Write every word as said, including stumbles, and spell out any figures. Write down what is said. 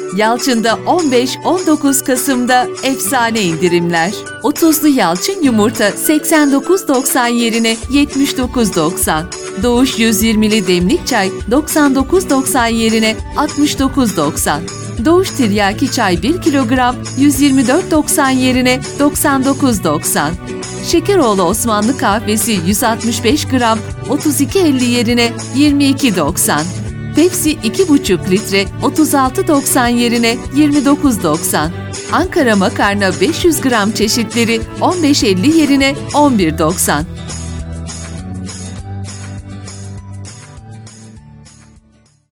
Yalçın'da on beş on dokuz Kasım'da efsane indirimler. otuzlu Yalçın yumurta seksen dokuz doksan yerine yetmiş dokuz doksan. Doğuş yüz yirmili demlik çay doksan dokuz doksan yerine altmış dokuz doksan. Doğuş tiryaki çay bir kilogram yüz yirmi dört doksan yerine doksan dokuz doksan. Şekeroğlu Osmanlı kahvesi yüz altmış beş gram otuz iki elli yerine yirmi iki doksan. Pepsi iki buçuk litre otuz altı doksan yerine yirmi dokuz doksan. Ankara makarna beş yüz gram çeşitleri on beş elli yerine on bir doksan.